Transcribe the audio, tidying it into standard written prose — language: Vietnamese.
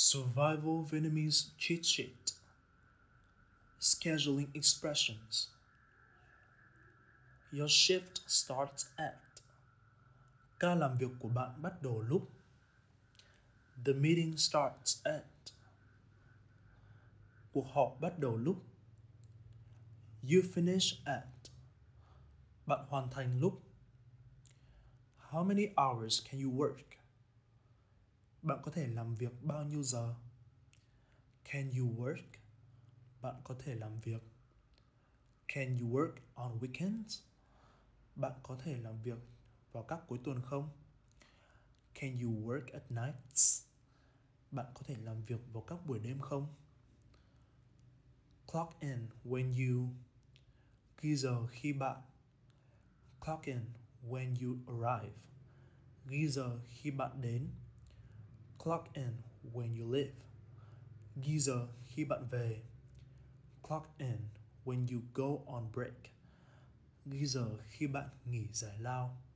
Survival Vietnamese cheat sheet. Scheduling expressions. Your shift starts at. Ca làm việc của bạn bắt đầu lúc. The meeting starts at. Cuộc họp bắt đầu lúc. You finish at. Bạn hoàn thành lúc. How many hours can you work? Bạn có thể làm việc bao nhiêu giờ? Can you work? Bạn có thể làm việc. Can you work on weekends? Bạn có thể làm việc vào các cuối tuần không? Can you work at nights? Bạn có thể làm việc vào các buổi đêm không? Clock in when you. Ghi giờ khi bạn. Clock in when you arrive. Ghi giờ khi bạn đến. Clock in when you leave. Ghi giờ khi bạn về. Clock in when you go on break. Ghi giờ khi bạn nghỉ giải lao.